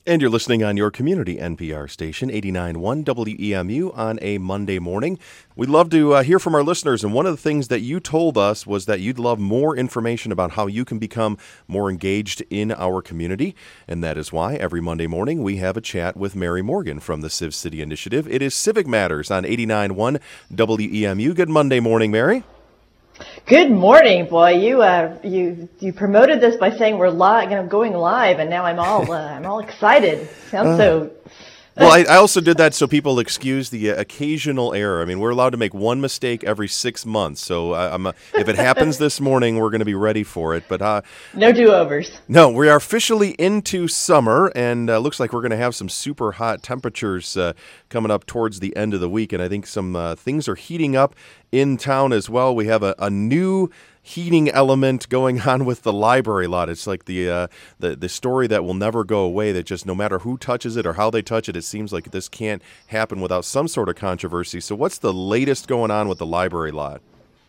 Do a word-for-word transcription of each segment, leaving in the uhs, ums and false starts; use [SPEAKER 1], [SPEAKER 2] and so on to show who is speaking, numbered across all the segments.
[SPEAKER 1] And you're listening on your community N P R station, eighty-nine point one W E M U, on a Monday morning. We'd love to uh, hear from our listeners, and one of the things that you told us was that you'd love more information about how you can become more engaged in our community, and that is why every Monday morning we have a chat with Mary Morgan from the Civ City Initiative. It is Civic Matters on eighty-nine point one W E M U. Good Monday morning, Mary.
[SPEAKER 2] Good morning, boy. You uh, you you promoted this by saying we're live, you know, going live, and now I'm all uh, I'm all excited. Sounds uh, so.
[SPEAKER 1] Well, I, I also did that so people excuse the uh, occasional error. I mean, we're allowed to make one mistake every six months. So uh, I'm, uh, if it happens this morning, we're going to be ready for it. But uh,
[SPEAKER 2] no do-overs.
[SPEAKER 1] No, we are officially into summer, and uh, looks like we're going to have some super hot temperatures uh, coming up towards the end of the week. And I think some uh, things are heating up in town as well. We have a, a new heating element going on with the library lot. It's like the uh, the the story that will never go away, that just no matter who touches it or how they touch it, it seems like this can't happen without some sort of controversy. So what's the latest going on with the library lot?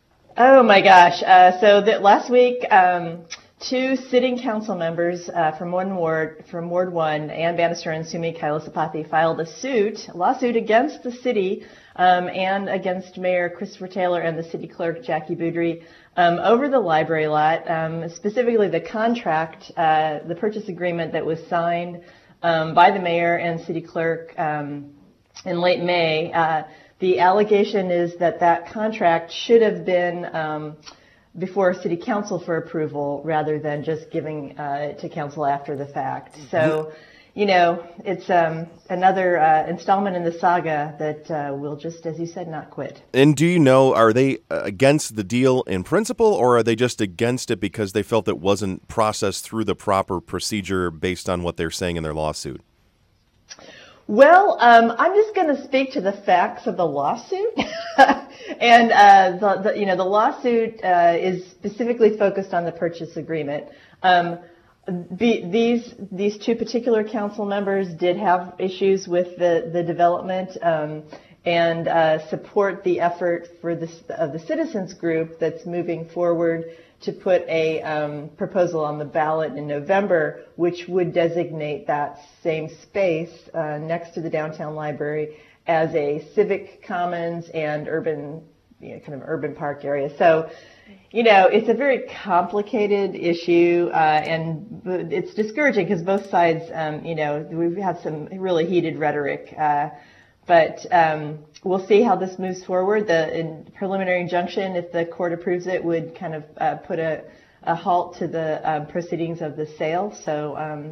[SPEAKER 2] Oh my gosh. Uh, so that last week, um, two sitting council members uh, from one ward, from Ward one, Ann Bannister and Sumi Kailasapathy, filed a suit, a lawsuit against the city um, and against Mayor Christopher Taylor and the city clerk, Jackie Boudry, Um, over the library lot, um, specifically the contract, uh, the purchase agreement that was signed um, by the mayor and city clerk um, in late May. Uh, the allegation is that that contract should have been um, before city council for approval rather than just giving uh, it to council after the fact. So, you know, it's um, another uh, installment in the saga that uh, will just, as you said, not quit.
[SPEAKER 1] And do you know, are they against the deal in principle, or are they just against it because they felt it wasn't processed through the proper procedure based on what they're saying in their lawsuit?
[SPEAKER 2] Well, um, I'm just going to speak to the facts of the lawsuit. and, uh, the, the, you know, the lawsuit uh, is specifically focused on the purchase agreement. Um, The, these these two particular council members did have issues with the the development um, and uh, support the effort for this of the citizens group that's moving forward to put a um, proposal on the ballot in November, which would designate that same space uh, next to the downtown library as a civic commons and urban, you know, kind of urban park area. So, you know, it's a very complicated issue, uh, and it's discouraging because both sides, um, you know, we've had some really heated rhetoric. Uh, but um, we'll see how this moves forward. The in preliminary injunction, if the court approves it, would kind of uh, put a, a halt to the uh, proceedings of the sale. So um,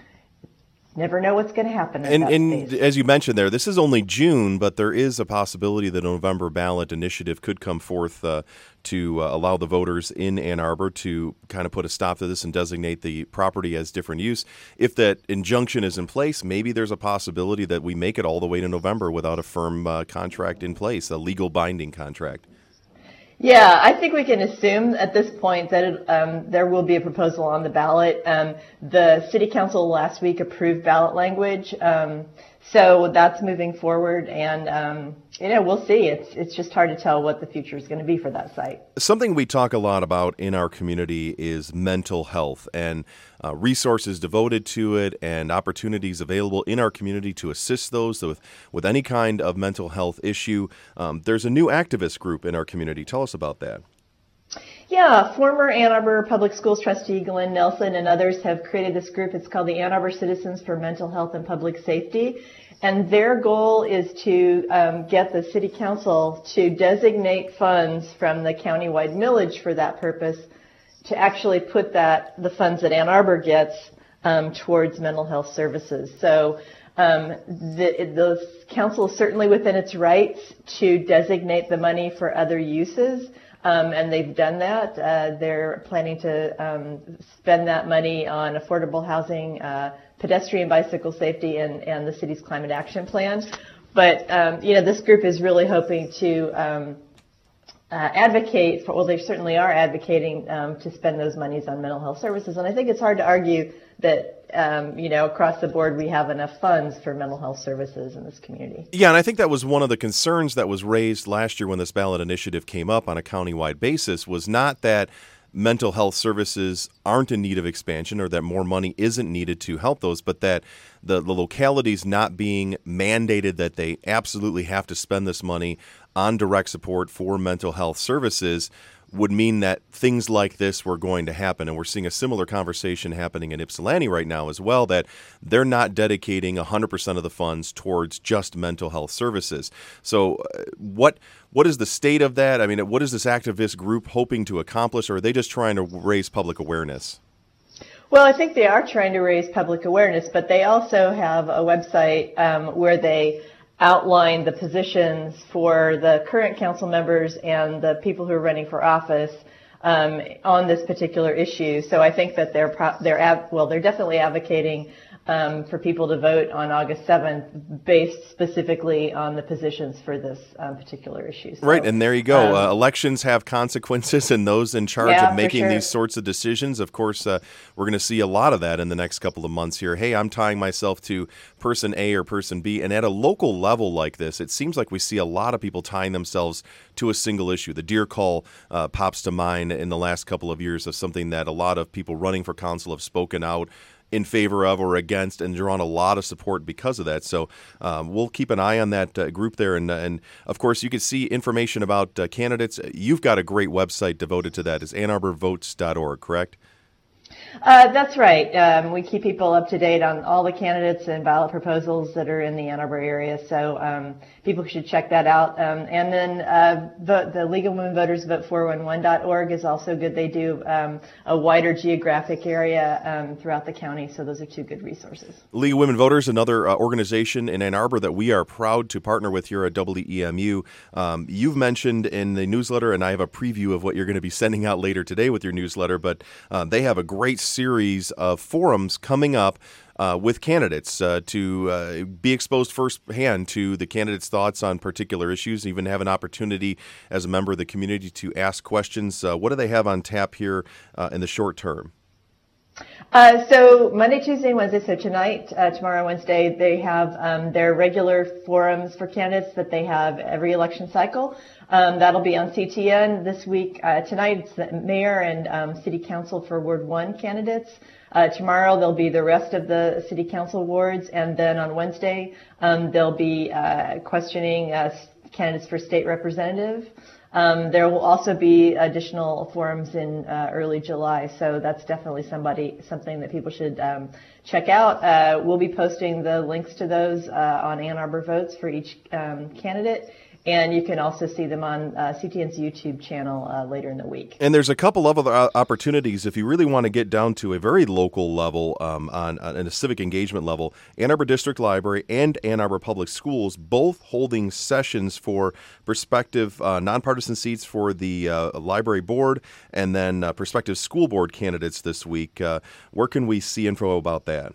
[SPEAKER 2] never know what's going to happen.
[SPEAKER 1] And, and as you mentioned there, this is only June, but there is a possibility that a November ballot initiative could come forth uh, to uh, allow the voters in Ann Arbor to kind of put a stop to this and designate the property as different use. If that injunction is in place, maybe there's a possibility that we make it all the way to November without a firm uh, contract in place, a legal binding contract.
[SPEAKER 2] Yeah, I think we can assume at this point that it, um, there will be a proposal on the ballot. Um, the city council last week approved ballot language, um, so that's moving forward, and um, you know, we'll see. It's it's just hard to tell what the future is going to be for that site.
[SPEAKER 1] Something we talk a lot about in our community is mental health, and uh, resources devoted to it and opportunities available in our community to assist those with, with any kind of mental health issue. Um, there's a new activist group in our community. Tell us about that.
[SPEAKER 2] Yeah, former Ann Arbor Public Schools trustee Glenn Nelson and others have created this group. It's called the Ann Arbor Citizens for Mental Health and Public Safety. And their goal is to um, get the city council to designate funds from the countywide millage for that purpose, to actually put that, the funds that Ann Arbor gets, um, towards mental health services. So um, the, the council is certainly within its rights to designate the money for other uses. Um, and they've done that. Uh, they're planning to um, spend that money on affordable housing, uh, pedestrian bicycle safety, and, and the city's climate action plan. But, um, you know, this group is really hoping to um, uh, advocate for, well, they certainly are advocating um, to spend those monies on mental health services. And I think it's hard to argue that, um, you know, across the board we have enough funds for mental health services in this community.
[SPEAKER 1] Yeah, and I think that was one of the concerns that was raised last year when this ballot initiative came up on a countywide basis, was not that mental health services aren't in need of expansion or that more money isn't needed to help those, but that the, the localities not being mandated that they absolutely have to spend this money on direct support for mental health services would mean that things like this were going to happen. And we're seeing a similar conversation happening in Ypsilanti right now as well, that they're not dedicating one hundred percent of the funds towards just mental health services. So uh, what what is the state of that? I mean, what is this activist group hoping to accomplish, or are they just trying to raise public awareness?
[SPEAKER 2] Well, I think they are trying to raise public awareness, but they also have a website um, where they outline the positions for the current council members and the people who are running for office um, on this particular issue. So I think that they're pro- they're av- well, they're definitely advocating um, for people to vote on August seventh based specifically on the positions for this um, particular issue. So,
[SPEAKER 1] right, and there you go.
[SPEAKER 2] Um,
[SPEAKER 1] uh, elections have consequences, and those in charge
[SPEAKER 2] yeah,
[SPEAKER 1] of making
[SPEAKER 2] for sure.
[SPEAKER 1] these sorts of decisions, of course, uh, we're going to see a lot of that in the next couple of months here. Hey, I'm tying myself to person A or person B, and at a local level like this, it seems like we see a lot of people tying themselves to a single issue. The deer call uh, pops to mind in the last couple of years of something that a lot of people running for council have spoken out in favor of or against, and drawn a lot of support because of that. So um, we'll keep an eye on that uh, group there. And, and of course, you can see information about uh, candidates. You've got a great website devoted to that. It's ann arbor votes dot org, correct?
[SPEAKER 2] Uh, that's right. Um, we keep people up to date on all the candidates and ballot proposals that are in the Ann Arbor area, so um, people should check that out. Um, and then uh, vote, the League of Women Voters Vote four one one dot org is also good. They do um, a wider geographic area um, throughout the county, so those are two good resources.
[SPEAKER 1] League of Women Voters, another uh, organization in Ann Arbor that we are proud to partner with here at W E M U. Um, you've mentioned in the newsletter, and I have a preview of what you're going to be sending out later today with your newsletter, but uh, they have a great series of forums coming up uh, with candidates uh, to uh, be exposed firsthand to the candidates' thoughts on particular issues, and even have an opportunity as a member of the community to ask questions. Uh, what do they have on tap here uh, in the short term?
[SPEAKER 2] Uh, so Monday, Tuesday, and Wednesday, so tonight, uh, tomorrow, Wednesday, they have um, their regular forums for candidates that they have every election cycle. Um, that'll be on C T N this week. Uh, tonight, it's the mayor and um, city council for Ward one candidates. Uh, tomorrow, there'll be the rest of the city council wards. And then on Wednesday, um, they'll be uh, questioning uh, candidates for state representative. Um, there will also be additional forums in uh, early July, so that's definitely somebody something that people should um, check out. Uh, we'll be posting the links to those uh, on Ann Arbor Votes for each um, candidate. And you can also see them on uh, C T N's YouTube channel uh, later in the week.
[SPEAKER 1] And there's a couple of other opportunities if you really want to get down to a very local level um, on, on a civic engagement level. Ann Arbor District Library and Ann Arbor Public Schools both holding sessions for prospective uh, nonpartisan seats for the uh, library board, and then uh, prospective school board candidates this week. Uh, where can we see info about that?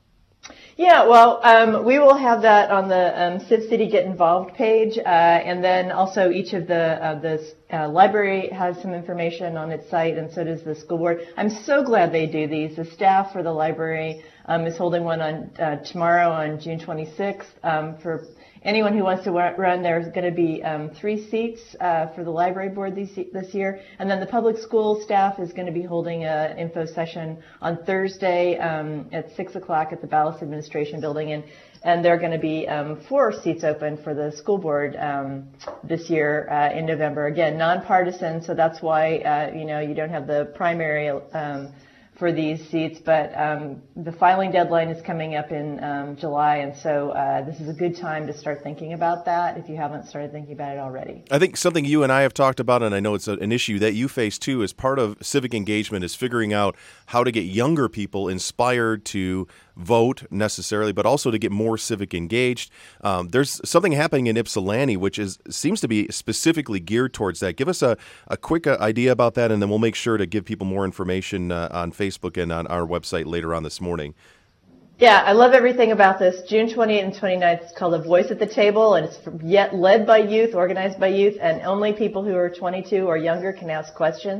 [SPEAKER 2] Yeah, well, um, we will have that on the um, Civ City Get Involved page, uh, and then also each of the uh, the uh, library has some information on its site, and so does the school board. I'm so glad they do these. The staff for the library um, is holding one on uh, tomorrow on June twenty-sixth um, for anyone who wants to run. There's going to be um, three seats uh, for the library board this, this year. And then the public school staff is going to be holding an info session on Thursday um, at six o'clock at the Ballas Administration Building. And, and there are going to be um, four seats open for the school board um, this year uh, in November. Again, nonpartisan, so that's why, uh, you know, you don't have the primary um, for these seats, but um, the filing deadline is coming up in um, July, and so uh, this is a good time to start thinking about that if you haven't started thinking about it already.
[SPEAKER 1] I think something you and I have talked about, and I know it's a, an issue that you face too, as part of civic engagement, is figuring out how to get younger people inspired to vote necessarily, but also to get more civic engaged. Um, there's something happening in Ypsilanti, which is seems to be specifically geared towards that. Give us a, a quick uh, idea about that, and then we'll make sure to give people more information uh, on Facebook and on our website later on this morning.
[SPEAKER 2] Yeah, I love everything about this. June twentieth and twenty-ninth is called A Voice at the Table, and it's yet led by youth, organized by youth, and only people who are twenty-two or younger can ask questions.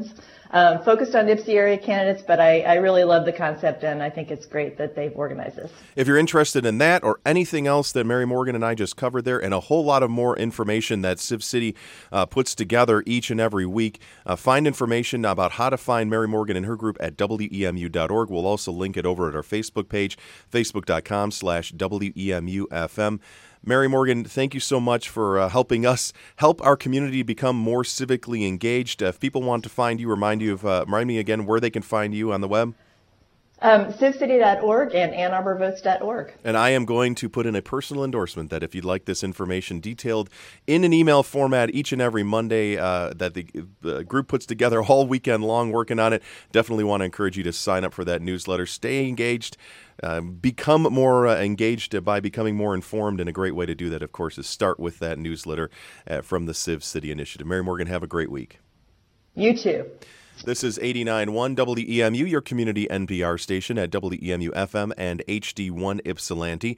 [SPEAKER 2] um, focused on Ypsi area candidates, but I, I really love the concept, and I think it's great that they've organized this.
[SPEAKER 1] If you're interested in that or anything else that Mary Morgan and I just covered there, and a whole lot of more information that Civ City uh, puts together each and every week, uh, find information about how to find Mary Morgan and her group at W E M U dot org. We'll also link it over at our Facebook page, facebook.com slash WEMUFM. Mary Morgan, thank you so much for uh, helping us help our community become more civically engaged. Uh, if people want to find you, remind you of uh, remind me again where they can find you on the web.
[SPEAKER 2] Um, civ city dot org and ann arbor votes dot org.
[SPEAKER 1] And I am going to put in a personal endorsement that if you'd like this information detailed in an email format each and every Monday uh, that the, the group puts together all weekend long working on it, definitely want to encourage you to sign up for that newsletter. Stay engaged. Uh, become more uh, engaged by becoming more informed, and a great way to do that, of course, is start with that newsletter uh, from the Civ City Initiative. Mary Morgan, have a great week.
[SPEAKER 2] You too.
[SPEAKER 1] This is eighty-nine point one W E M U, your community N P R station at W E M U F M and H D one Ypsilanti.